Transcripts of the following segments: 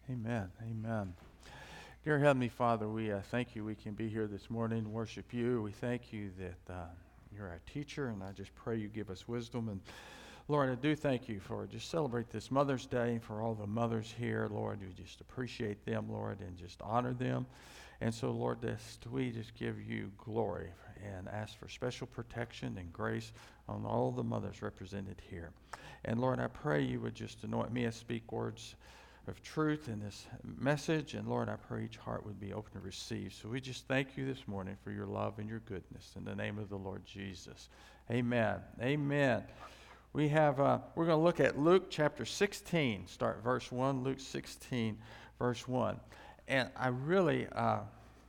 Amen. Amen. Dear Heavenly Father, we thank you we can be here this morning and worship you. We thank you that you're our teacher, and I just pray you give us wisdom. And Lord, I do thank you for just celebrate this Mother's Day, for all the mothers here. Lord, we just appreciate them, Lord, and just honor them. And so, Lord, we just give you glory and ask for special protection and grace on all the mothers represented here. And Lord, I pray you would just anoint me to speak words of truth in this message. And Lord, I pray each heart would be open to receive. So we just thank you this morning for your love and your goodness. In the name of the Lord Jesus. Amen. Amen. We're going to look at Luke chapter 16, start verse 1, Luke 16, verse 1. And I really, I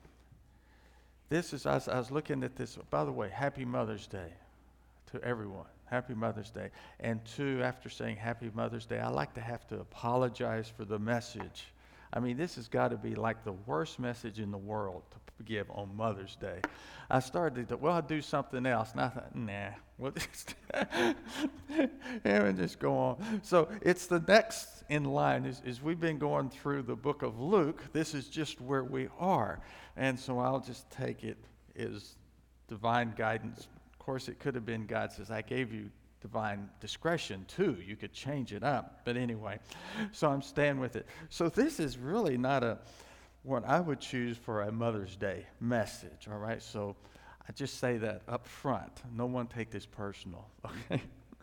was looking at this, by the way, Happy Mother's Day to everyone. Happy Mother's Day. And two, after saying Happy Mother's Day, I like to have to apologize for the message. I mean, this has got to be like the worst message in the world to give on Mother's Day. I started to, I'll do something else. And I thought, nah, we'll just, and just go on. So it's the next in line is we've been going through the book of Luke. This is just where we are. And so I'll just take it as divine guidance. Of course, it could have been God says, I gave you divine discretion too. You could change it up. But anyway, so I'm staying with it. So this is really not what I would choose for a Mother's Day message, all right? So I just say that up front. No one take this personal, okay?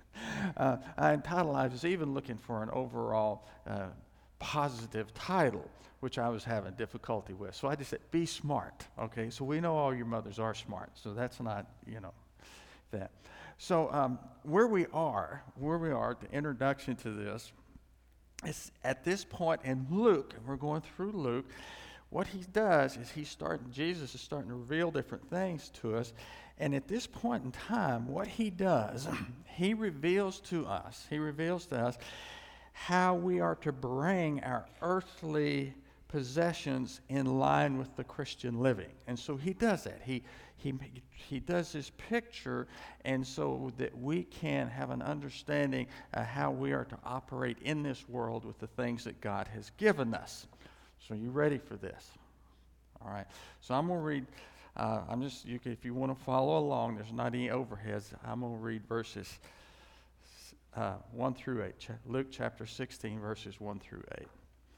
I was even looking for an overall positive title, which I was having difficulty with. So I just said, be smart, okay? So we know all your mothers are smart, so that's not, that. So where we are, the introduction to this, is at this point in Luke, and we're going through Luke, what he does is Jesus is starting to reveal different things to us, and at this point in time, what he does, he reveals to us how we are to bring our earthly possessions in line with the Christian living. And so he does that. He does this picture, and so that we can have an understanding of how we are to operate in this world with the things that God has given us. So you ready for this? All right. So I'm going to read, if you want to follow along, there's not any overheads. I'm going to read verses 1 through 8. Luke chapter 16, verses 1 through 8.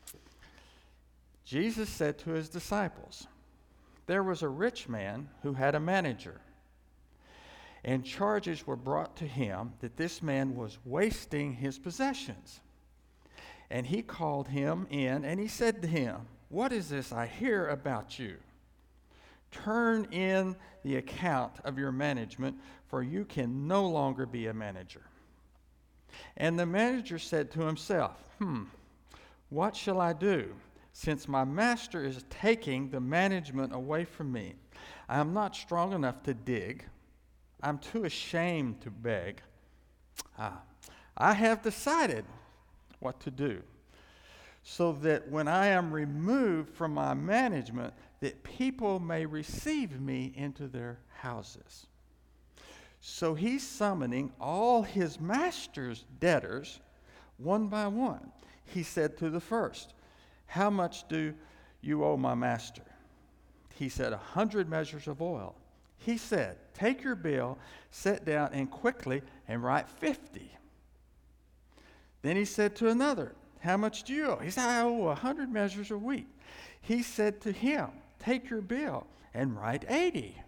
Jesus said to his disciples, there was a rich man who had a manager, and charges were brought to him that this man was wasting his possessions. And he called him in, and he said to him, what is this I hear about you? Turn in the account of your management, for you can no longer be a manager. And the manager said to himself, what shall I do? Since my master is taking the management away from me, I am not strong enough to dig. I'm too ashamed to beg. I have decided what to do, so that when I am removed from my management, that people may receive me into their houses. So he's summoning all his master's debtors one by one. He said to the first, how much do you owe my master? He said, 100 measures of oil. He said, take your bill, sit down, and quickly and write 50. Then he said to another, how much do you owe? He said, I owe 100 measures of wheat. He said to him, take your bill and write 80.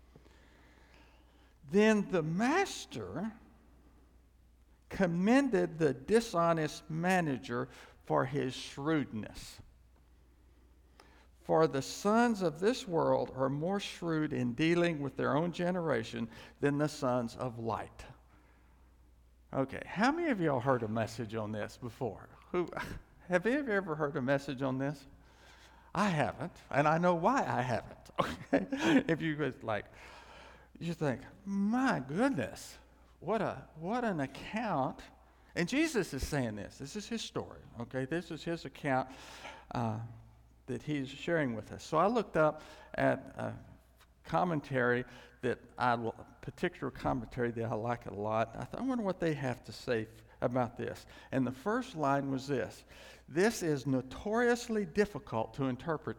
Then the master commended the dishonest manager for his shrewdness. For the sons of this world are more shrewd in dealing with their own generation than the sons of light. Okay, how many of y'all heard a message on this before? Have you ever heard a message on this? I haven't, and I know why I haven't. Okay, if you was like, you think, my goodness, what an account. And Jesus is saying this. This is his story, okay? This is his account that he's sharing with us. So I looked up at a commentary particular commentary that I like a lot. I wonder what they have to say about this. And the first line was this: this is notoriously difficult to interpret.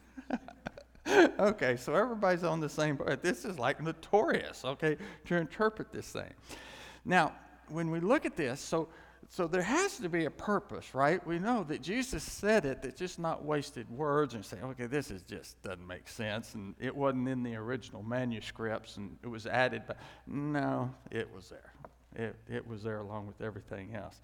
Okay, so everybody's on the same boat. This is like notorious, okay, to interpret this thing. Now, when we look at this, so there has to be a purpose, right? We know that Jesus said it, it's just not wasted words and say, okay, this is just doesn't make sense, and it wasn't in the original manuscripts, and it was added, but no, it was there. It was there along with everything else.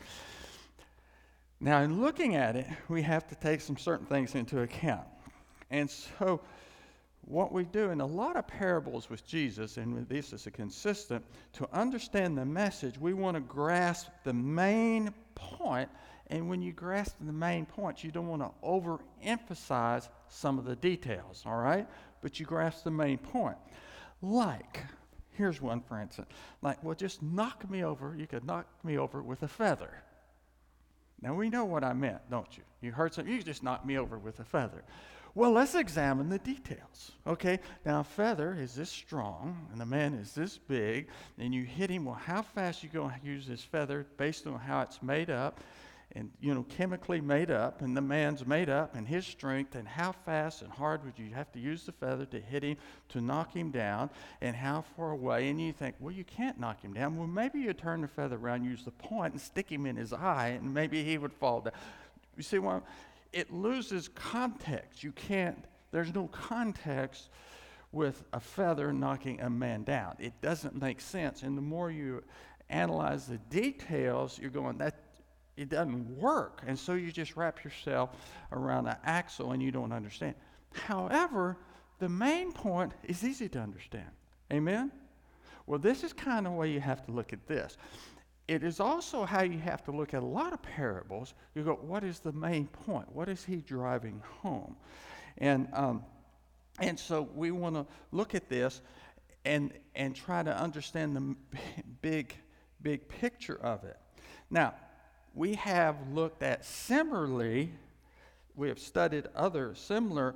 Now, in looking at it, we have to take some certain things into account. And so what we do in a lot of parables with Jesus, and this is a consistent, to understand the message, we want to grasp the main point. And when you grasp the main point, you don't want to overemphasize some of the details, all right? But you grasp the main point. Like, here's one for instance. Like, well, just knock me over. You could knock me over with a feather. Now, we know what I meant, don't you? You heard something, you just knocked me over with a feather. Well, let's examine the details, okay? Now, a feather is this strong, and the man is this big, and you hit him. Well, how fast you going to use this feather based on how it's made up, and, chemically made up, and the man's made up, and his strength, and how fast and hard would you have to use the feather to hit him, to knock him down, and how far away? And you think, well, you can't knock him down. Well, maybe you turn the feather around, use the point, and stick him in his eye, and maybe he would fall down. You see what? It loses context. There's no context with a feather knocking a man down. It doesn't make sense. And the more you analyze the details, you're going, that it doesn't work. And so you just wrap yourself around an axle and you don't understand. However, the main point is easy to understand. Amen? Well, this is kind of the way you have to look at this. It is also how you have to look at a lot of parables. You go, what is the main point? What is he driving home? And so we want to look at this and try to understand the big picture of it. Now, we have looked at similarly, we have studied other similar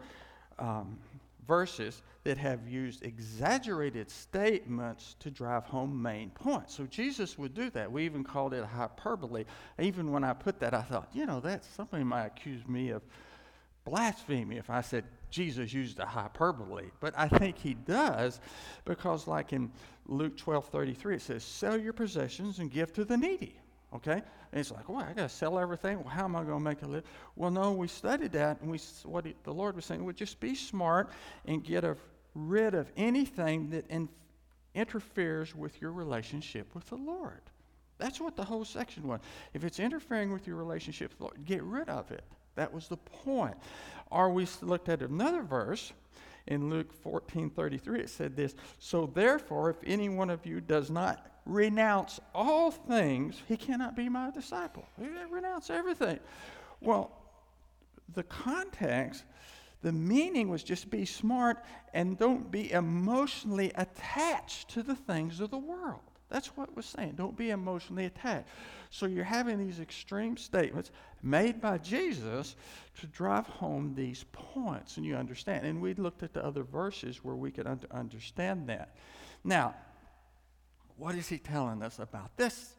verses that have used exaggerated statements to drive home main points. So Jesus would do that. We even called it a hyperbole. Even when I put that, I thought, that somebody might accuse me of blasphemy if I said Jesus used a hyperbole. But I think he does, because like in Luke 12:33, it says, sell your possessions and give to the needy. Okay? And it's like, well, I got to sell everything. Well, how am I going to make a living? Well, no, we studied that, and the Lord was saying, well, just be smart and get rid of anything that interferes with your relationship with the Lord. That's what the whole section was. If it's interfering with your relationship with the Lord, get rid of it. That was the point. Or we looked at another verse in Luke 14:33. It said this, so therefore, if any one of you does not renounce all things, he cannot be my disciple. He renounce everything. Well, the context, the meaning was just be smart and don't be emotionally attached to the things of the world. That's what it was saying. Don't be emotionally attached. So you're having these extreme statements made by Jesus to drive home these points, and you understand. And we looked at the other verses where we could understand that. Now, what is he telling us about this?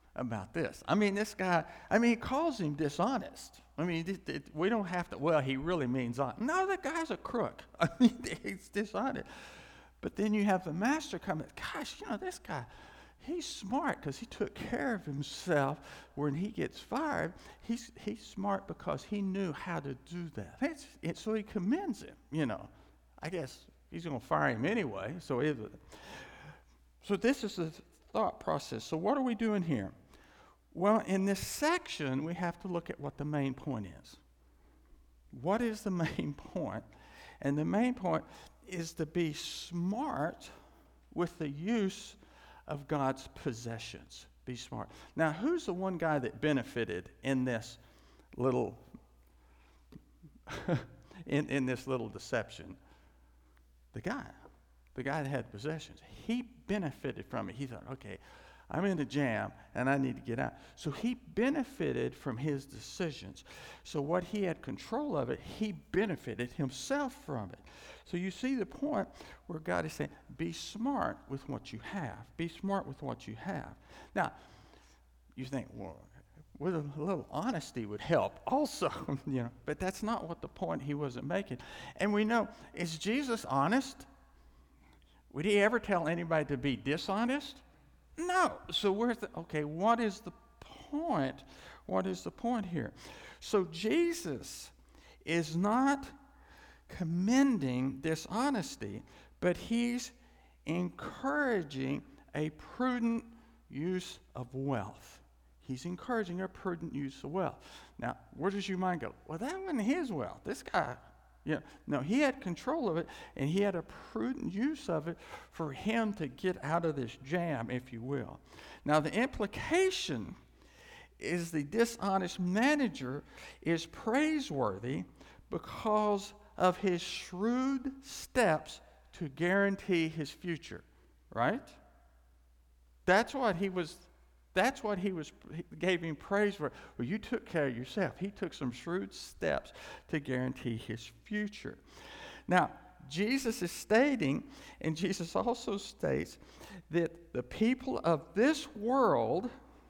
I mean, this guy, he calls him dishonest. We don't have to, well, he really means honest. No, that guy's a crook. He's dishonest. But then you have the master come, gosh, this guy, he's smart because he took care of himself. When he gets fired, he's smart because he knew how to do that. So he commends him, I guess he's going to fire him anyway. So this is the thought process. So what are we doing here? Well, in this section, we have to look at what the main point is. What is the main point? And the main point is to be smart with the use of God's possessions. Be smart. Now, who's the one guy that benefited in this little in this little deception? The guy that had possessions. He benefited from it. He thought, okay, I'm in a jam and I need to get out. So he benefited from his decisions. So what he had control of it, he benefited himself from it. So you see the point where God is saying, be smart with what you have. Be smart with what you have. Now, You think, well, with a little honesty would help also, but that's not what the point he wasn't making. And we know, is Jesus honest? Would he ever tell anybody to be dishonest? No. So what is the point? What is the point here? So Jesus is not commending dishonesty, but he's encouraging a prudent use of wealth. He's encouraging a prudent use of wealth. Now, where does your mind go? Well, that wasn't his wealth. This guy, no, he had control of it, and he had a prudent use of it for him to get out of this jam, if you will. Now, the implication is the dishonest manager is praiseworthy because of his shrewd steps to guarantee his future, right? That's what he gave him praise for. Well, you took care of yourself. He took some shrewd steps to guarantee his future. Now, Jesus is stating, and Jesus also states, that the people of this world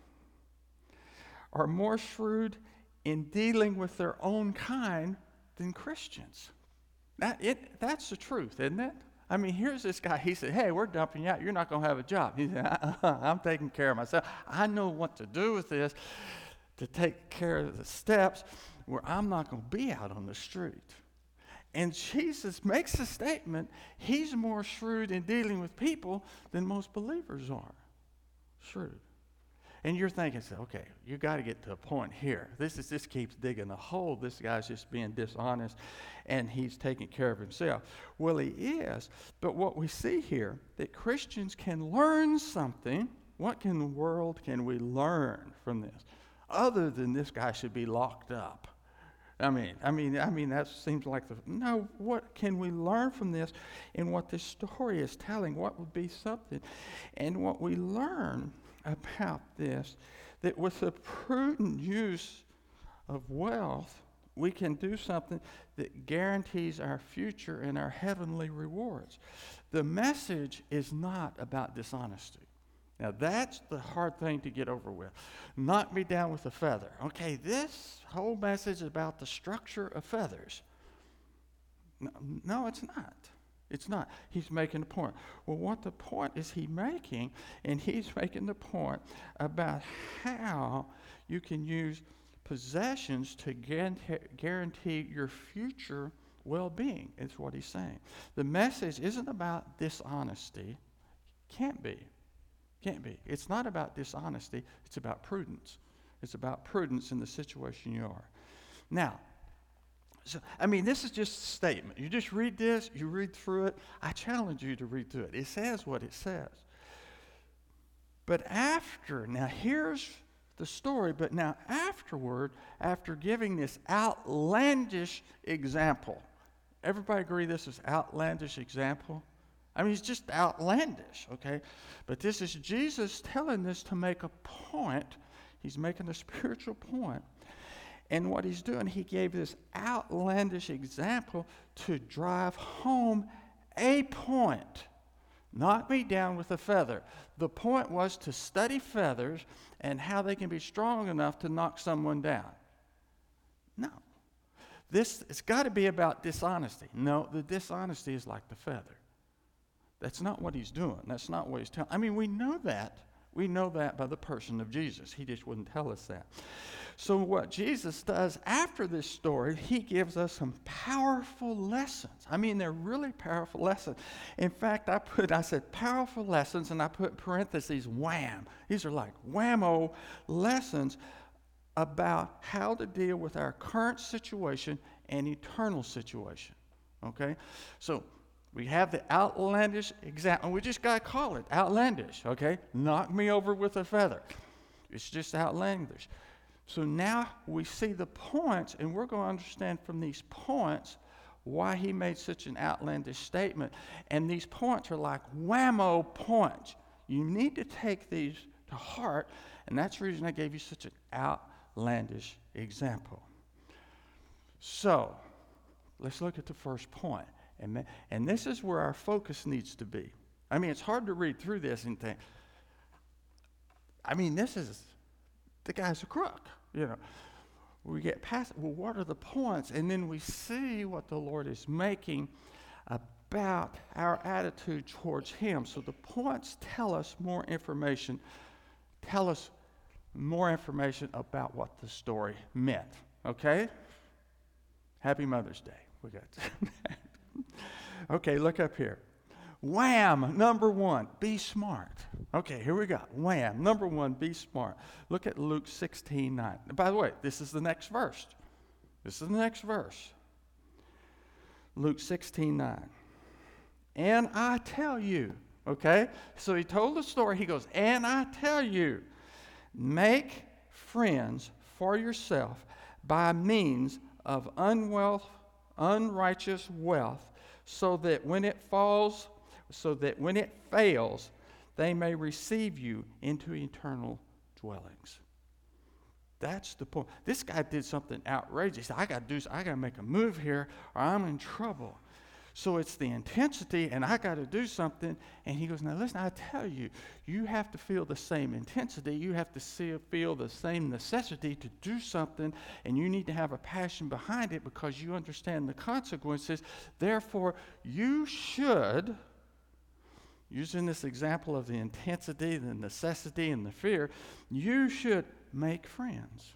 are more shrewd in dealing with their own kind than Christians. That's the truth, isn't it? I mean, here's this guy. He said, hey, we're dumping you out. You're not going to have a job. He said, I'm taking care of myself. I know what to do with this to take care of the steps where I'm not going to be out on the street. And Jesus makes a statement. He's more shrewd in dealing with people than most believers are. Shrewd. And you're thinking, okay, you got to get to a point here. This keeps digging a hole. This guy's just being dishonest, and he's taking care of himself. Well, he is. But what we see here, that Christians can learn something. What in the world can we learn from this, other than this guy should be locked up? I mean, that seems like no. What can we learn from this, and what this story is telling? What would be something, and what we learn about this, that with the prudent use of wealth, we can do something that guarantees our future and our heavenly rewards. The message is not about dishonesty. Now, that's the hard thing to get over with. Knock me down with a feather. Okay, this whole message is about the structure of feathers. No, it's not. It's not. He's making a point. Well, what the point is he making? And he's making the point about how you can use possessions to guarantee your future well-being, is what he's saying. The message isn't about dishonesty. Can't be. It's not about dishonesty. It's about prudence. It's about prudence in the situation you are. Now, this is just a statement. You just read this, you read through it. I challenge you to read through it. It says what it says. But now here's the story, but now afterward, after giving this outlandish example, everybody agree this is outlandish example? It's just outlandish, okay? But this is Jesus telling this to make a point. He's making a spiritual point. And what he's doing, he gave this outlandish example to drive home a point. Knock me down with a feather. The point was to study feathers and how they can be strong enough to knock someone down. No. It's got to be about dishonesty. No, the dishonesty is like the feather. That's not what he's doing. That's not what he's telling. We know that. We know that by the person of Jesus. He just wouldn't tell us that. So what Jesus does after this story, he gives us some powerful lessons. They're really powerful lessons. In fact, I said powerful lessons, and I put parentheses, wham. These are like whammo lessons about how to deal with our current situation and eternal situation. Okay? So we have the outlandish example. We just got to call it outlandish, okay? Knock me over with a feather. It's just outlandish. So now we see the points, and we're going to understand from these points why he made such an outlandish statement. And these points are like whammo points. You need to take these to heart, and that's the reason I gave you such an outlandish example. So let's look at the first point. And this is where our focus needs to be. It's hard to read through this and think, the guy's a crook, you know. We get past, well, what are the points? And then we see what the Lord is making about our attitude towards him. So the points tell us more information about what the story meant. Okay? Happy Mother's Day. We got Okay, look up here. Wham, number 1, be smart. Okay, here we go. Wham, number 1, be smart. Look at Luke 16:9. By the way, this is the next verse. Luke 16:9. And I tell you, okay? So he told the story. He goes, and I tell you, make friends for yourself by means of unrighteous wealth, so that when it fails, they may receive you into eternal dwellings. That's the point. This guy did something outrageous. He said, I got to make a move here or I'm in trouble. So it's the intensity, and I got to do something. And he goes, now listen, I tell you, you have to feel the same intensity. You have to feel the same necessity to do something, and you need to have a passion behind it because you understand the consequences. Therefore, you should, using this example of the intensity, the necessity, and the fear, you should make friends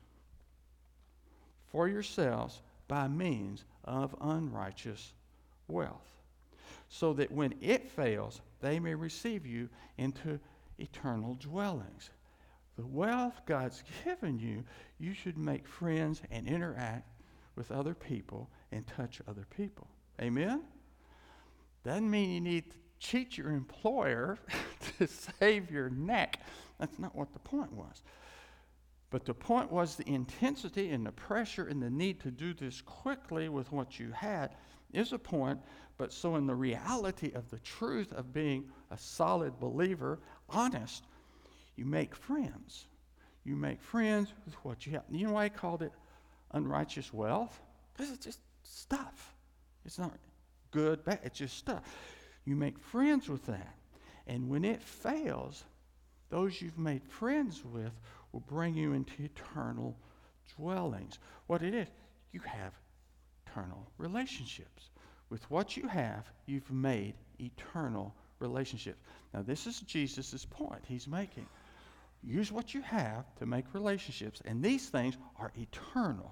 for yourselves by means of unrighteous wealth, so that when it fails, they may receive you into eternal dwellings. The wealth God's given you, you should make friends and interact with other people and touch other people. Amen? Doesn't mean you need to cheat your employer to save your neck. That's not what the point was. But the point was the intensity and the pressure and the need to do this quickly with what you had is a point. But so in the reality of the truth of being a solid believer, honest, you make friends. You make friends with what you have. You know why I called it unrighteous wealth? Because it's just stuff. It's not good, bad. It's just stuff. You make friends with that. And when it fails, those you've made friends with will bring you into eternal dwellings. What it is, you have eternal relationships. With what you have, you've made eternal relationships. Now, this is Jesus' point he's making. Use what you have to make relationships, and these things are eternal,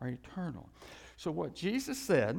So what Jesus said,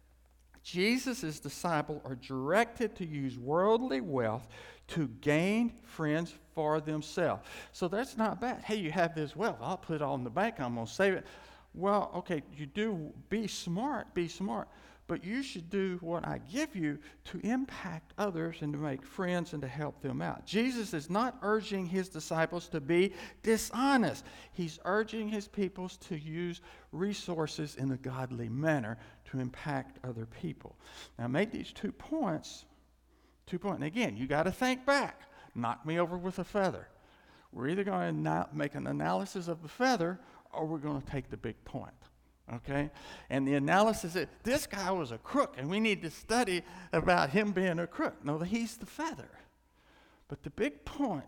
Jesus' disciples are directed to use worldly wealth to gain friends for themselves. So that's not bad. Hey, you have this wealth. I'll put it all in the bank. I'm going to save it. Well, okay, you do be smart. But you should do what I give you to impact others and to make friends and to help them out. Jesus is not urging his disciples to be dishonest. He's urging his people to use resources in a godly manner to impact other people. Now, make these 2 points. And again, you got to think back. Knock me over with a feather. We're either going to make an analysis of the feather or we're going to take the big point. Okay? And the analysis is, this guy was a crook, and we need to study about him being a crook. No, he's the feather. But the big point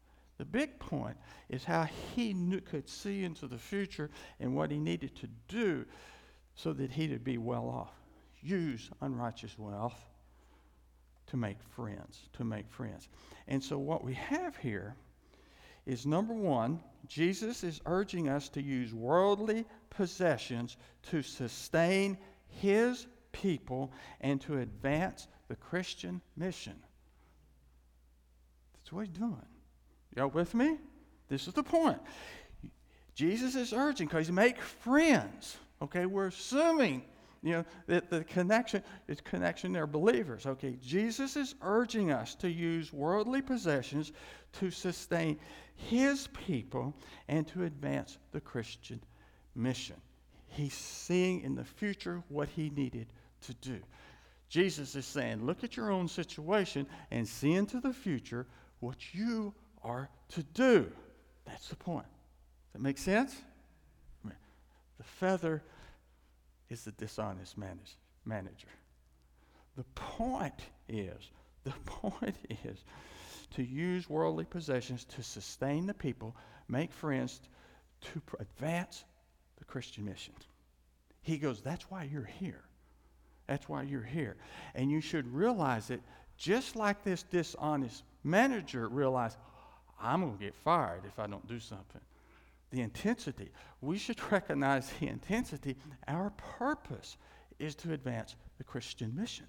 is how he could see into the future and what he needed to do so that he would be well off. Use unrighteous wealth to make friends. And so what we have here is, number 1, Jesus is urging us to use worldly possessions to sustain his people and to advance the Christian mission. That's what he's doing. Y'all with me? This is the point. Jesus is urging, because make friends. Okay, we're assuming, that the connection they're believers. Okay, Jesus is urging us to use worldly possessions to sustain his people and to advance the Christian mission. He's seeing in the future what he needed to do. Jesus is saying, look at your own situation and see into the future what you are to do. That's the point. Does that make sense? The feather is the dishonest manager. The point is to use worldly possessions to sustain the people, make friends, to advance the Christian mission. He goes, that's why you're here. That's why you're here. And you should realize it just like this dishonest manager realized, I'm going to get fired if I don't do something. The intensity. We should recognize the intensity. Our purpose is to advance the Christian mission.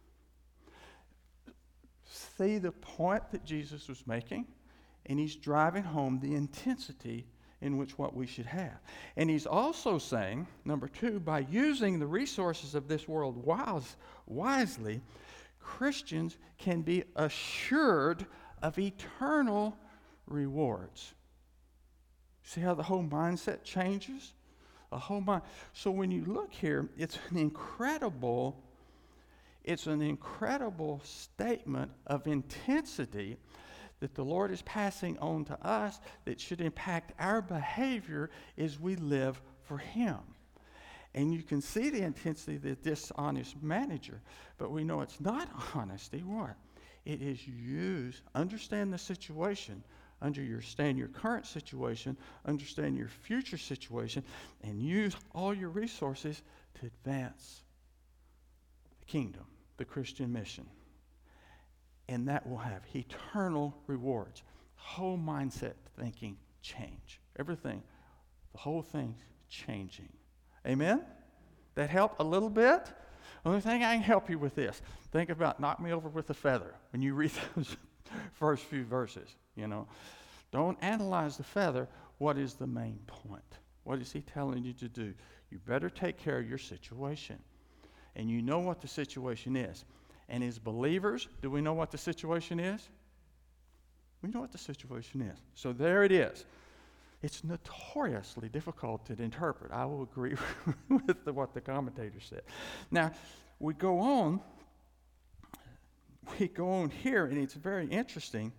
See the point that Jesus was making? And he's driving home the intensity in which what we should have. And he's also saying, number 2, by using the resources of this world wisely, Christians can be assured of eternal rewards. See how the whole mindset changes? So when you look here, it's an incredible statement of intensity that the Lord is passing on to us that should impact our behavior as we live for Him. And you can see the intensity of the dishonest manager, but we know it's not honesty. What? It is understand the situation, understand your current situation, understand your future situation, and use all your resources to advance the kingdom, the Christian mission. And that will have eternal rewards. Whole mindset thinking change. Everything, the whole thing's changing. Amen? That help a little bit? Only thing I can help you with this. Think about knock me over with a feather when you read those first few verses. Don't analyze the feather. What is the main point? What is he telling you to do? You better take care of your situation. And you know what the situation is. And as believers, do we know what the situation is? We know what the situation is. So there it is. It's notoriously difficult to interpret. I will agree with what the commentator said. Now, we go on here, and it's very interesting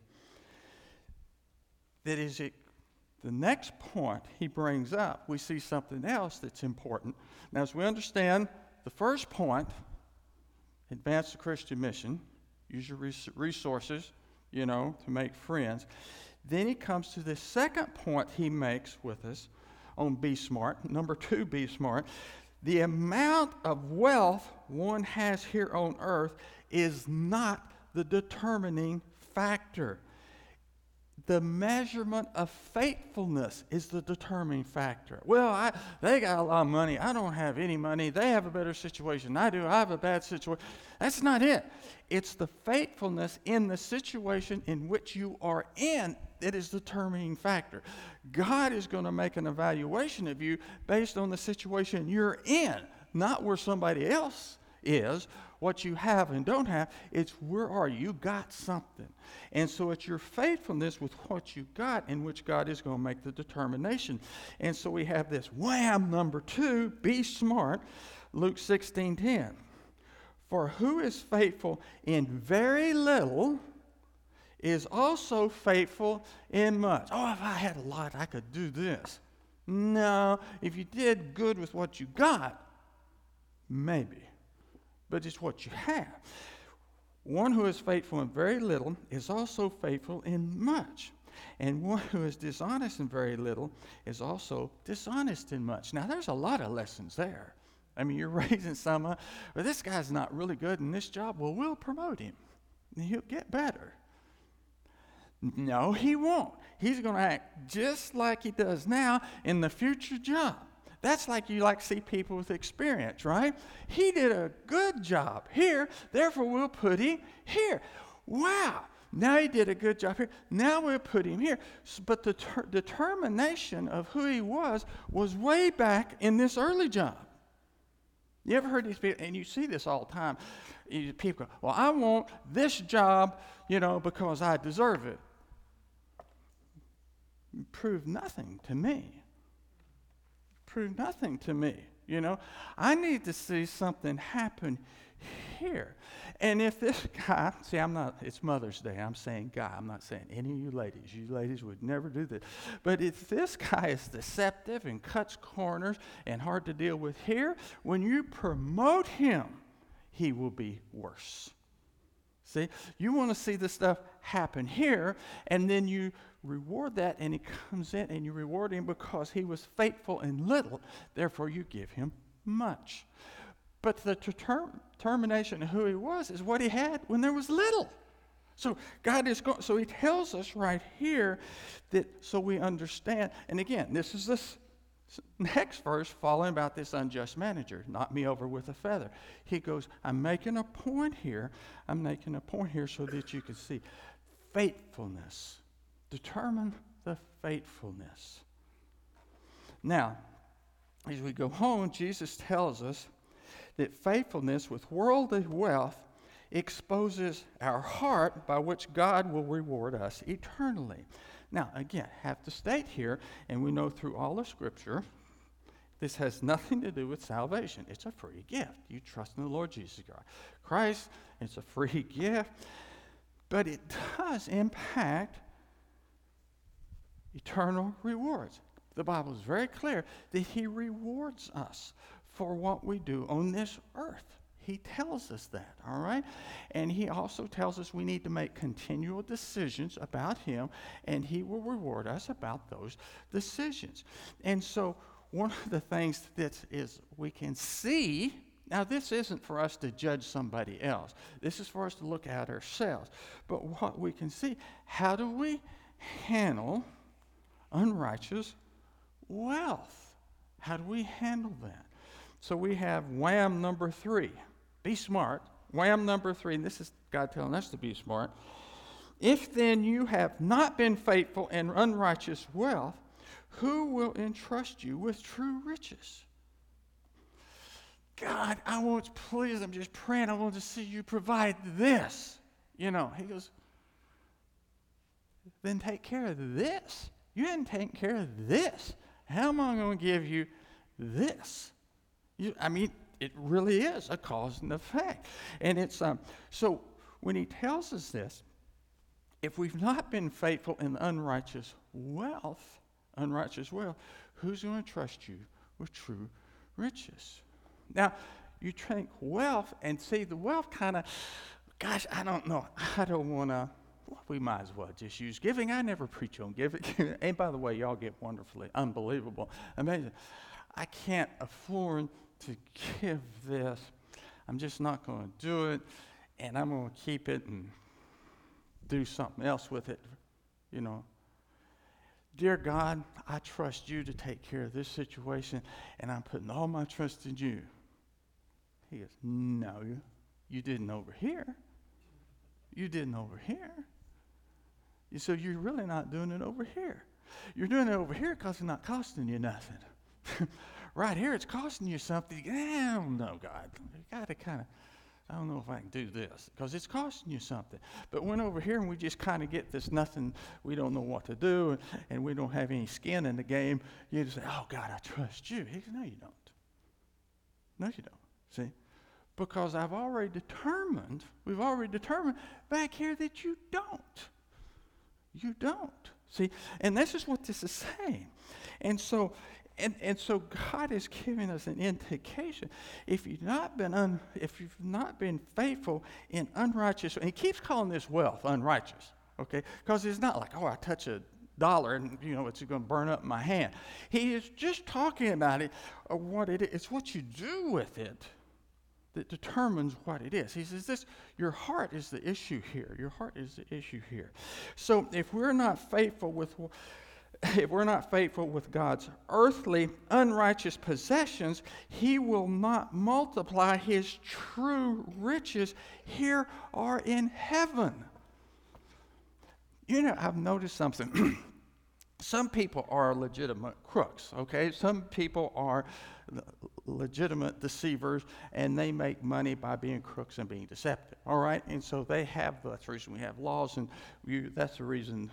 that the next point he brings up, we see something else that's important. Now, as we understand the first point, advance the Christian mission, use your resources, to make friends. Then he comes to the second point he makes with us on Be Smart. Number 2, Be Smart. The amount of wealth one has here on earth is not the determining factor. The measurement of faithfulness is the determining factor. Well, they got a lot of money. I don't have any money. They have a better situation than I do. I have a bad situation. That's not it. It's the faithfulness in the situation in which you are in that is the determining factor. God is going to make an evaluation of you based on the situation you're in, not where somebody else is, what you have and don't have. It's where are you? You got something. And so it's your faithfulness with what you got in which God is going to make the determination. And so we have this wham, number 2, be smart, Luke 16:10. For who is faithful in very little is also faithful in much. Oh, if I had a lot, I could do this. No, if you did good with what you got, maybe. But it's what you have. One who is faithful in very little is also faithful in much. And one who is dishonest in very little is also dishonest in much. Now, there's a lot of lessons there. I mean, you're raising someone, well, this guy's not really good in this job. Well, we'll promote him. And he'll get better. No, he won't. He's going to act just like he does now in the future job. That's like you see people with experience, right? He did a good job here, therefore we'll put him here. Wow, now he did a good job here, now we'll put him here. But the determination of who he was way back in this early job. You ever heard these people, and you see this all the time, people go, well, I want this job, because I deserve it. Prove nothing to me. Prove nothing to me. I need to see something happen here. And if this guy, it's Mother's Day, I'm saying guy, I'm not saying any of you ladies would never do this. But if this guy is deceptive and cuts corners and hard to deal with here, when you promote him, he will be worse. See, you want to see this stuff happen here, and then you reward that, and he comes in and you reward him because he was faithful in little, therefore you give him much. But the determination of who he was is what he had when there was little. So God is going, so he tells us right here that so we understand, and again, this is this next verse following about this unjust manager, knock me over with a feather. He goes, I'm making a point here so that you can see faithfulness. Determine the faithfulness. Now, as we go home, Jesus tells us that faithfulness with worldly wealth exposes our heart by which God will reward us eternally. Now, again, have to state here, and we know through all of Scripture, this has nothing to do with salvation. It's a free gift. You trust in the Lord Jesus Christ. It's a free gift. But it does impact eternal rewards. The Bible is very clear that he rewards us for what we do on this earth. He tells us that, all right? And he also tells us we need to make continual decisions about him, and he will reward us about those decisions. And so one of the things that is we can see, now this isn't for us to judge somebody else. This is for us to look at ourselves. But what we can see, how do we handle unrighteous wealth? How do we handle that? So we have wham number 3. Be smart. Wham number 3, and this is God telling us to be smart. If then you have not been faithful in unrighteous wealth, who will entrust you with true riches? God, please, I'm just praying, I want to see you provide this. He goes, then take care of this. You hadn't taken care of this. How am I going to give you this? It really is a cause and effect. And it's so when he tells us this, if we've not been faithful in unrighteous wealth, who's going to trust you with true riches? Now, you think wealth and see the wealth kind of, gosh, I don't know. I don't want to, we might as well just use giving. I never preach on giving. And by the way, y'all get wonderfully, unbelievable, amazing. I can't afford to give this. I'm just not going to do it, and I'm going to keep it and do something else with it, Dear God, I trust you to take care of this situation, and I'm putting all my trust in you. He goes, no, you didn't over here. You didn't over here. So you're really not doing it over here. You're doing it over here because it's not costing you nothing. Right here, it's costing you something. I don't know, God. You got to I don't know if I can do this because it's costing you something. But when over here and we just kind of get this nothing, we don't know what to do, and we don't have any skin in the game, you just say, oh, God, I trust you. He goes, no, you don't. No, you don't. See? Because we've already determined back here that you don't. You don't. See? And this is what this is saying. And so God is giving us an indication. If you've not been faithful in unrighteous, and he keeps calling this wealth unrighteous, okay? Because it's not like, oh, I touch $1 and it's going to burn up in my hand. He is just talking about it, what it is. It's what you do with it that determines what it is. He says your heart is the issue here. Your heart is the issue here. So if we're not faithful with God's earthly unrighteous possessions, he will not multiply his true riches here or in heaven. I've noticed something. Some people are legitimate crooks, okay? Some people are legitimate deceivers, and they make money by being crooks and being deceptive, all right? And so that's the reason we have laws, and that's the reason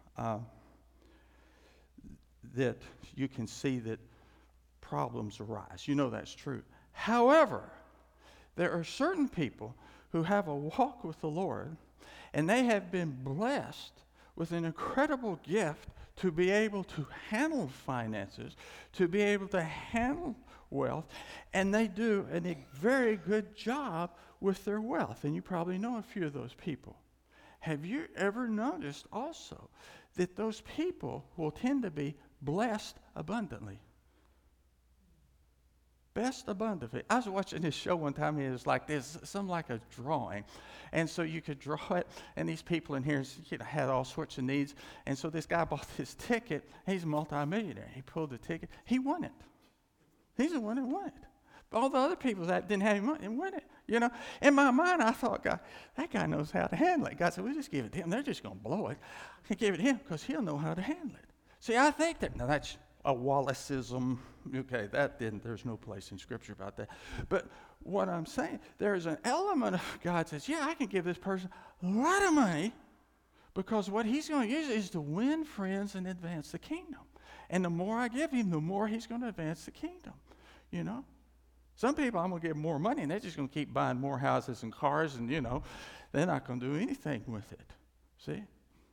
that you can see that problems arise. That's true. However, there are certain people who have a walk with the Lord, and they have been blessed with an incredible gift to be able to handle finances, to be able to handle wealth, and they do a very good job with their wealth. And you probably know a few of those people. Have you ever noticed also that those people will tend to be blessed abundantly. Best abundantly. I was watching this show one time, and it was like this, some like a drawing. And so you could draw it, and these people in here had all sorts of needs. And so this guy bought this ticket. He's a multimillionaire. He pulled the ticket. He won it. He's the one that won it. But all the other people that didn't have any money didn't win it. You know, in my mind, I thought, God, that guy knows how to handle it. God said, we'll just give it to him. They're just going to blow it. I give it to him because he'll know how to handle it. See, I think that, now that's a Wallaceism. Okay, there's no place in Scripture about that. But what I'm saying, there's an element of God says, yeah, I can give this person a lot of money because what he's going to use is to win friends and advance the kingdom. And the more I give him, the more he's going to advance the kingdom, you know. Some people, I'm going to give more money, and they're just going to keep buying more houses and cars, and, you know, they're not going to do anything with it. See?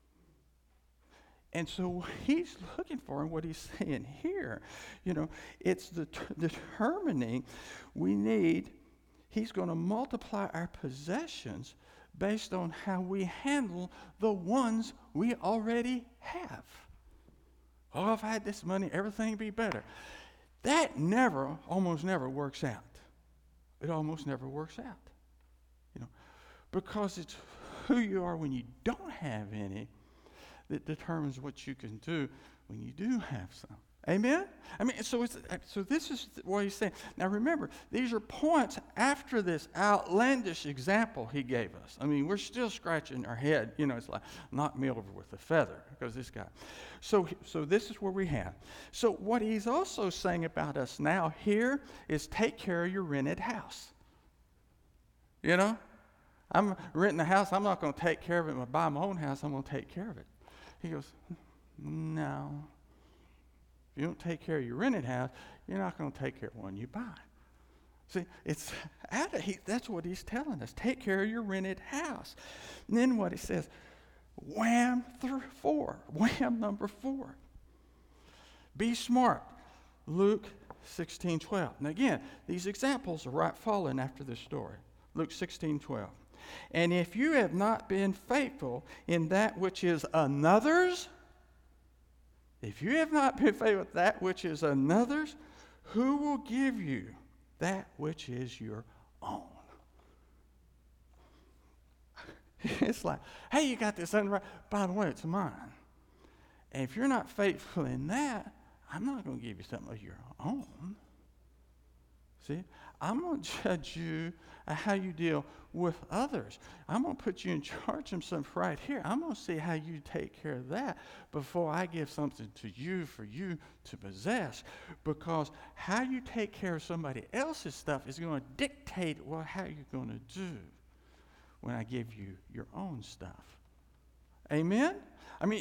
And so he's looking for, and what he's saying here, you know, it's determining we need, he's going to multiply our possessions based on how we handle the ones we already have. Oh, if I had this money, everything would be better. That almost never works out. It almost never works out. You know, because it's who you are when you don't have any that determines what you can do when you do have some. Amen? I mean, so this is what he's saying. Now remember, these are points after this outlandish example he gave us. I mean, we're still scratching our head. You know, it's like, knock me over with a feather, because this guy. So this is where we have. So what he's also saying about us now here is take care of your rented house. You know? I'm renting a house. I'm not going to take care of it. When I buy my own house, I'm going to take care of it. He goes, no. If you don't take care of your rented house, you're not going to take care of one you buy. See, that's what he's telling us. Take care of your rented house. And then what he says, wham number 4. Be smart. Luke 16:12. And again, these examples are right following after this story. Luke 16:12. And if you have not been faithful in that which is another's, if you have not been faithful with that which is another's, who will give you that which is your own? It's like, hey, you got this right. By the way, it's mine. And if you're not faithful in that, I'm not going to give you something of your own. See, I'm going to judge you how you deal with others. I'm going to put you in charge of something right here. I'm going to see how you take care of that before I give something to you for you to possess. Because how you take care of somebody else's stuff is going to dictate how you're going to do when I give you your own stuff. Amen? If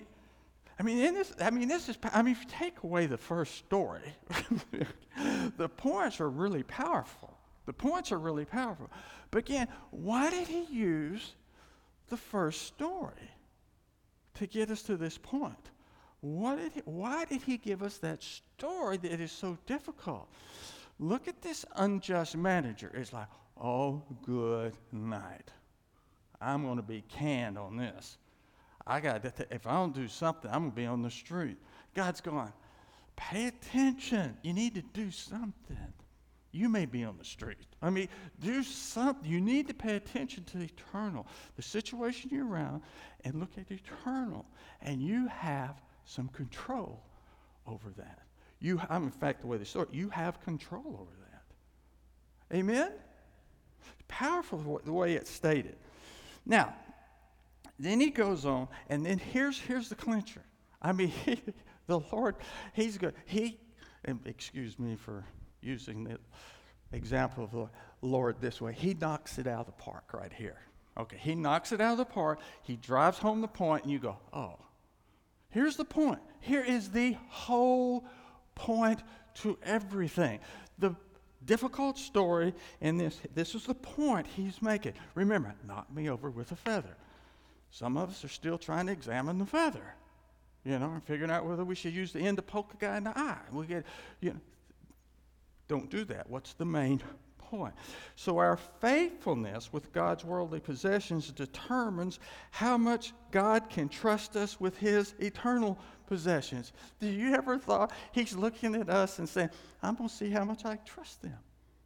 you take away the first story, the points are really powerful. But again, why did he use the first story to get us to this point? Why did he give us that story that is so difficult? Look at this unjust manager. It's like, oh, good night. I'm going to be canned on this. If I don't do something, I'm going to be on the street. God's going, pay attention. You need to do something. You may be on the street. Do something. You need to pay attention to the eternal, the situation you're around, and look at the eternal. And you have some control over that. In fact, the way they sort, you have control over that. Amen? Powerful the way it's stated. Now, then he goes on, and then here's the clincher. The Lord, he's good. And excuse me for using the example of the Lord this way. He knocks it out of the park right here. Okay, he knocks it out of the park. He drives home the point, and you go, oh, here's the point. Here is the whole point to everything. The difficult story in this is the point he's making. Remember, knock me over with a feather. Some of us are still trying to examine the feather, and figuring out whether we should use the end to poke a guy in the eye. Don't do that. What's the main point. So our faithfulness with God's worldly possessions determines how much God can trust us with his eternal possessions. Do you ever thought he's looking at us and saying, I'm going to see how much I trust them?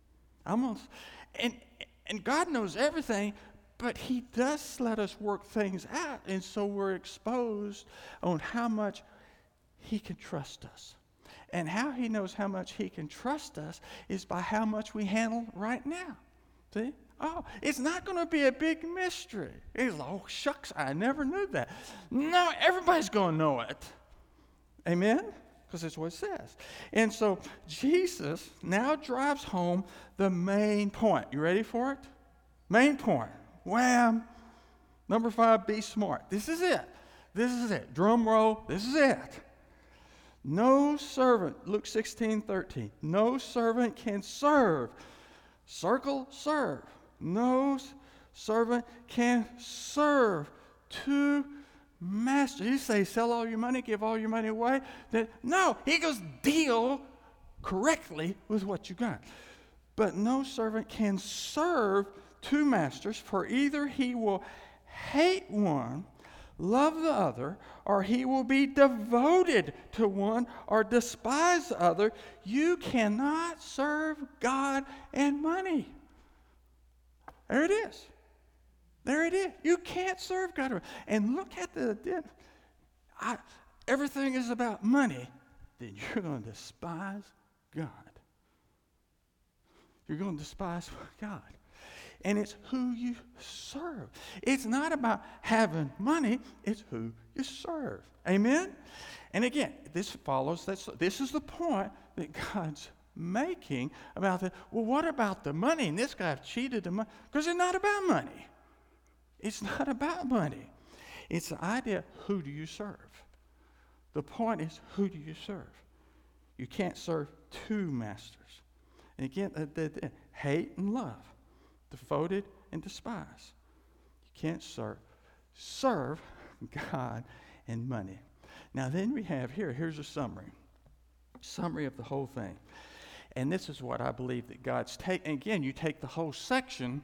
And God knows everything, but he does let us work things out, and so we're exposed on how much he can trust us. And how he knows how much he can trust us is by how much we handle right now. See? Oh, it's not going to be a big mystery. It's like, oh, shucks, I never knew that. No, everybody's going to know it. Amen? Because that's what it says. And so Jesus now drives home the main point. You ready for it? Main point. Wham. Number 5, be smart. This is it. This is it. Drum roll. This is it. No servant, Luke 16:13, no servant can serve. Circle, serve. No servant can serve two masters. You say, sell all your money, give all your money away. No, he goes, deal correctly with what you got. But no servant can serve two masters, for either he will hate one, love the other, or he will be devoted to one or despise the other. You cannot serve God and money. There it is. There it is. You can't serve God. And look at everything is about money, then you're going to despise God. You're going to despise God. And it's who you serve. It's not about having money, it's who you serve. Amen? And again, this is the point that God's making about that. Well, what about the money? And this guy cheated the money. Because it's not about money. It's not about money. It's the idea, who do you serve? The point is, who do you serve? You can't serve two masters. And again, hate and love. Devoted and despise. You can't serve God and money. Now then we have here's a summary of the whole thing. And this is what I believe that God's taking. Again, you take the whole section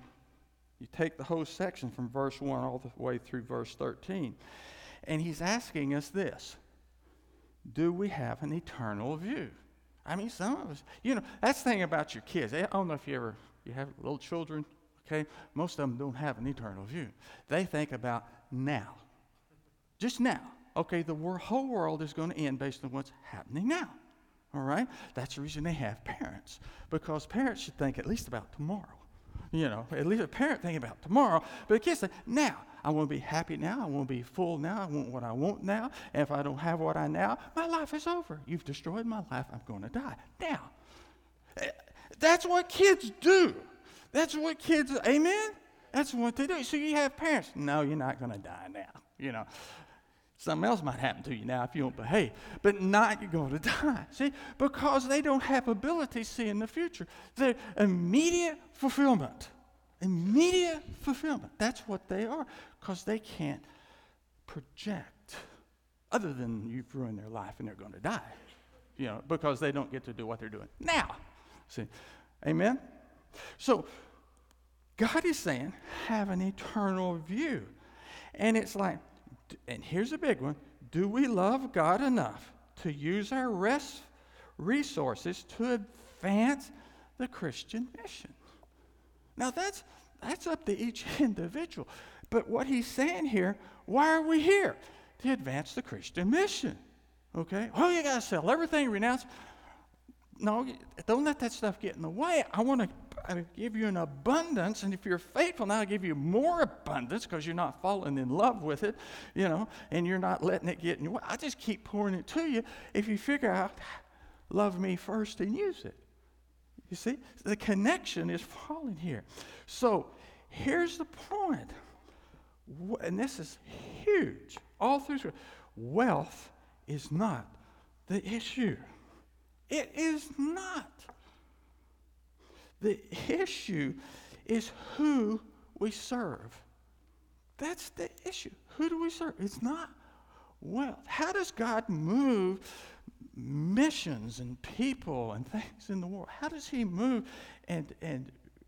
from verse 1 all the way through verse 13. And he's asking us this: do we have an eternal view? I mean, some of us, that's the thing about your kids. I don't know if you have little children. Okay, most of them don't have an eternal view. They think about now, just now. Okay, the whole world is going to end based on what's happening now. All right, that's the reason they have parents, because parents should think at least about tomorrow. At least a parent think about tomorrow, but the kids say, now. I want to be happy now. I want to be full now. I want what I want now. And if I don't have what I now, my life is over. You've destroyed my life. I'm going to die now. That's what kids do. That's what kids, amen? That's what they do. So you have parents, no, you're not going to die now. Something else might happen to you now if you don't behave, but not you're going to die. See, because they don't have ability to see in the future. They're immediate fulfillment. Immediate fulfillment. That's what they are, because they can't project, other than you've ruined their life and they're going to die, because they don't get to do what they're doing now. See, amen? So, God is saying, have an eternal view. And it's like, and here's a big one, do we love God enough to use our resources to advance the Christian mission? Now, that's up to each individual. But what he's saying here, why are we here? To advance the Christian mission. Okay? Oh, you got to sell everything, renounce. No, don't let that stuff get in the way. I want to give you an abundance, and if you're faithful, now I'll give you more abundance because you're not falling in love with it, and you're not letting it get in your way. I just keep pouring it to you if you figure out, love me first and use it. You see, the connection is falling here. So here's the point, and this is huge. All through Scripture, wealth is not the issue. It is not. The issue is who we serve. That's the issue. Who do we serve? It's not wealth. How does God move missions and people and things in the world? How does he move and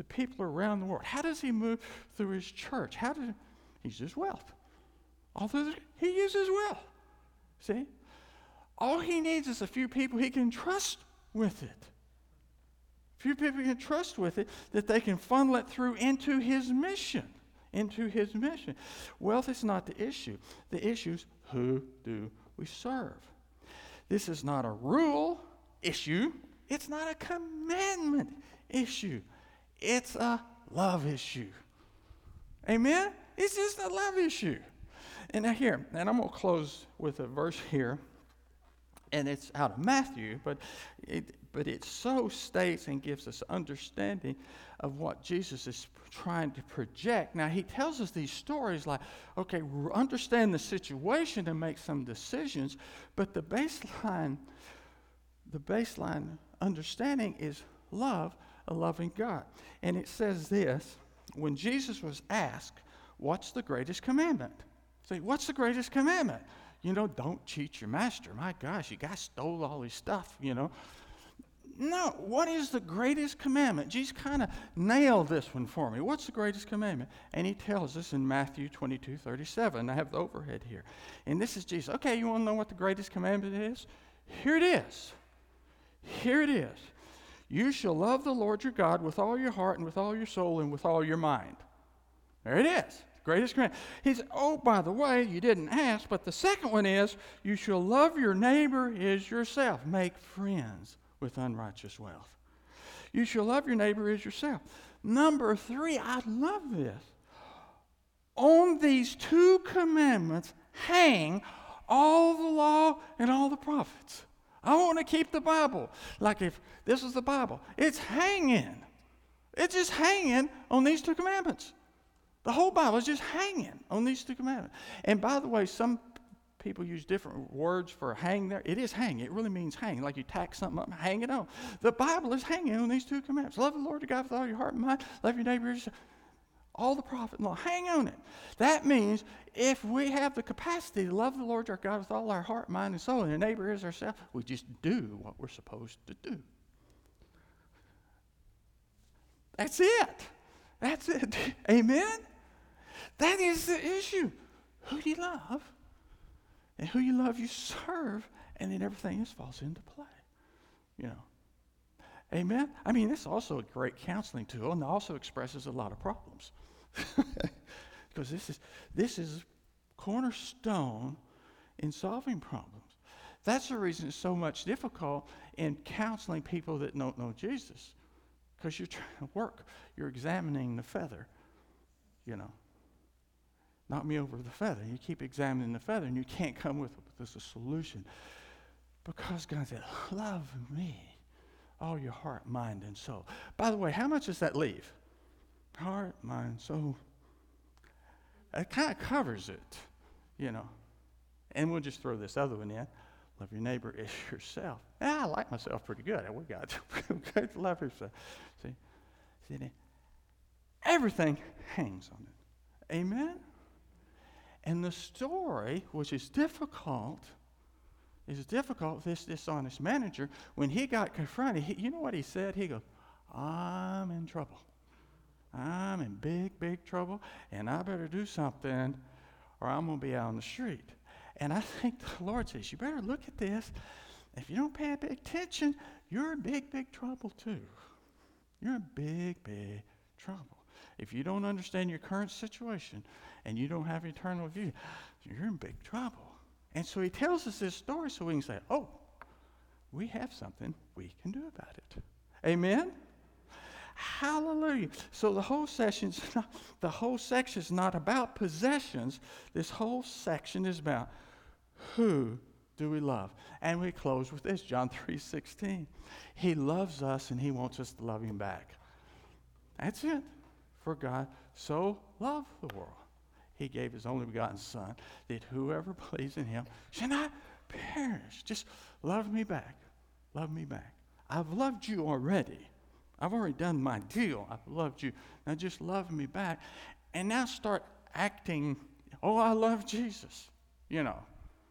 to people around the world? How does he move through his church? He uses wealth. He uses wealth. See? All he needs is a few people he can trust with it. A few people he can trust with it that they can funnel it through into his mission. Wealth is not the issue. The issue is, who do we serve? This is not a rule issue. It's not a commandment issue. It's a love issue. Amen? It's just a love issue. And now here, and I'm going to close with a verse here, and it's out of Matthew, but it so states and gives us understanding of what Jesus is trying to project. Now, he tells us these stories like, okay, understand the situation and make some decisions, but the baseline understanding is love, a loving God. And it says this, when Jesus was asked, what's the greatest commandment? Say, what's the greatest commandment? Don't cheat your master. My gosh, you guys stole all his stuff, No, what is the greatest commandment? Jesus kind of nailed this one for me. What's the greatest commandment? And he tells us in Matthew 22:37. I have the overhead here. And this is Jesus. Okay, you want to know what the greatest commandment is? Here it is. Here it is. You shall love the Lord your God with all your heart and with all your soul and with all your mind. There it is. Greatest commandment. He said, oh, by the way, you didn't ask, but the second one is, you shall love your neighbor as yourself. Make friends with unrighteous wealth. You shall love your neighbor as yourself. Number 3, I love this. On these 2 commandments hang all the law and all the prophets. I want to keep the Bible. Like if this is the Bible, it's hanging. It's just hanging on these 2 commandments. The whole Bible is just hanging on these 2 commandments. And by the way, some people use different words for hang there. It is hang. It really means hang. Like you tack something up and hang it on. The Bible is hanging on these 2 commandments. Love the Lord your God with all your heart and mind. Love your neighbor. All the prophet and law. Hang on it. That means if we have the capacity to love the Lord our God with all our heart, mind, and soul, and your neighbor as ourselves, we just do what we're supposed to do. That's it. That's it. Amen? That is the issue. Who do you love? And who you love, you serve, and then everything else falls into play. Amen? I mean, this is also a great counseling tool, and it also expresses a lot of problems. Because this is cornerstone in solving problems. That's the reason it's so much difficult in counseling people that don't know Jesus. Because you're trying to work. You're examining the feather, Knock me over the feather. You keep examining the feather, and you can't come with a solution. Because God said, love me, all your heart, mind, and soul. By the way, how much does that leave? Heart, mind, soul. It kind of covers it, And we'll just throw this other one in. Love your neighbor as yourself. I like myself pretty good. We got to love yourself. See, everything hangs on it. Amen? And the story, which is difficult, this dishonest manager, when he got confronted, you know what he said? He goes, I'm in trouble. I'm in big, big trouble, and I better do something or I'm going to be out on the street. And I think the Lord says, you better look at this. If you don't pay big attention, you're in big, big trouble too. You're in big, big trouble. If you don't understand your current situation and you don't have eternal view, you're in big trouble. And so he tells us this story so we can say, oh, we have something we can do about it. Amen? Hallelujah. So the whole section is not about possessions. This whole section is about who do we love. And we close with this, John 3:16. He loves us and he wants us to love him back. That's it. For God so loved the world, he gave his only begotten Son, that whoever believes in him shall not perish. Just love me back. Love me back. I've loved you already. I've already done my deal. I've loved you. Now just love me back. And now start acting, oh, I love Jesus. You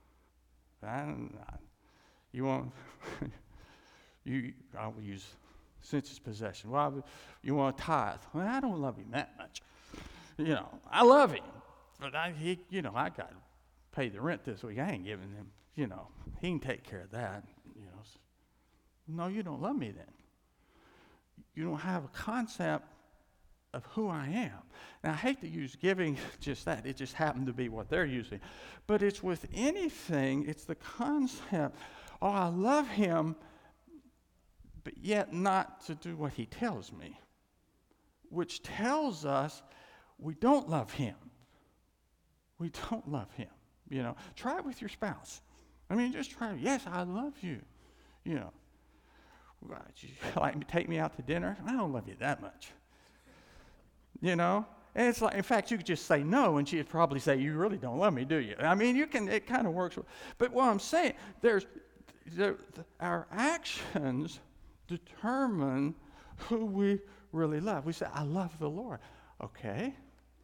won't, I will use since his possession. Well, you want to tithe? Well, I don't love him that much. I love him, but I got to pay the rent this week. I ain't giving him. He can take care of that. No, you don't love me then. You don't have a concept of who I am. Now, I hate to use giving just that. It just happened to be what they're using. But it's with anything, it's the concept, I love him, but yet not to do what he tells me, which tells us we don't love him. We don't love him. Try it with your spouse. Just try it. Yes, I love you. Would you like to take me out to dinner? I don't love you that much. And it's like, in fact, you could just say no, and she'd probably say, you really don't love me, do you? It kind of works. But what I'm saying, our actions determine who we really love. We say, I love the Lord. Okay.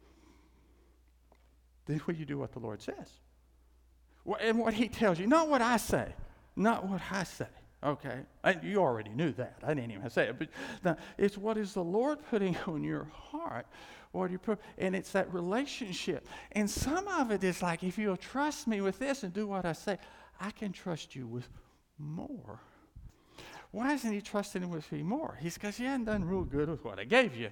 Then will you do what the Lord says? And what he tells you, not what I say. Not what I say. Okay, you already knew that. I didn't even say it. But now, it's what is the Lord putting on your heart? What do you put? And it's that relationship. And some of it is like, if you'll trust me with this and do what I say, I can trust you with more. Why isn't he trusting him with me more? Because he hadn't done real good with what I gave you.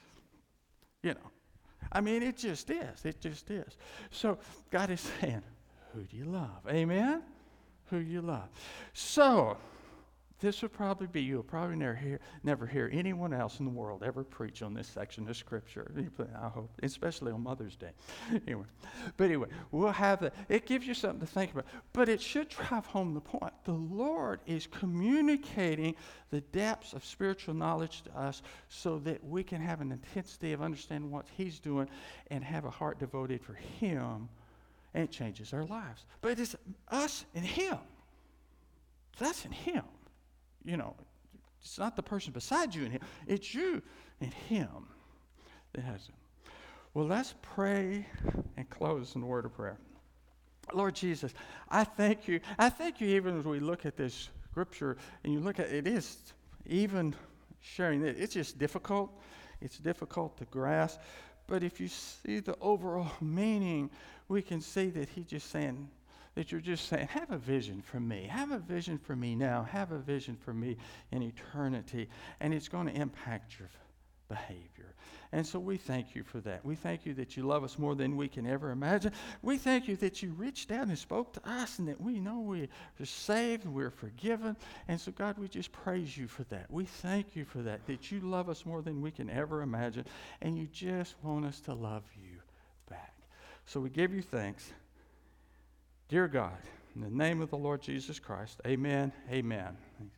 It just is. It just is. So God is saying, who do you love? Amen? Who you love. So, this would probably be, you'll probably never hear anyone else in the world ever preach on this section of Scripture, I hope, especially on Mother's Day. Anyway, we'll have that. It gives you something to think about. But it should drive home the point. The Lord is communicating the depths of spiritual knowledge to us so that we can have an intensity of understanding what he's doing and have a heart devoted for him. And it changes our lives. But it's us and him. That's in him. It's not the person beside you and him. It's you and him that has it. Well, let's pray and close in a word of prayer. Lord Jesus, I thank you. I thank you even as we look at this scripture and you look at it, is even sharing it. It's just difficult. It's difficult to grasp. But if you see the overall meaning, we can see that you're just saying, have a vision for me. Have a vision for me now. Have a vision for me in eternity. And it's going to impact your behavior. And so we thank you for that. We thank you that you love us more than we can ever imagine. We thank you that you reached out and spoke to us and that we know we are saved and we're forgiven. And so, God, we just praise you for that. We thank you for that you love us more than we can ever imagine. And you just want us to love you back. So we give you thanks. Dear God, in the name of the Lord Jesus Christ, amen, amen.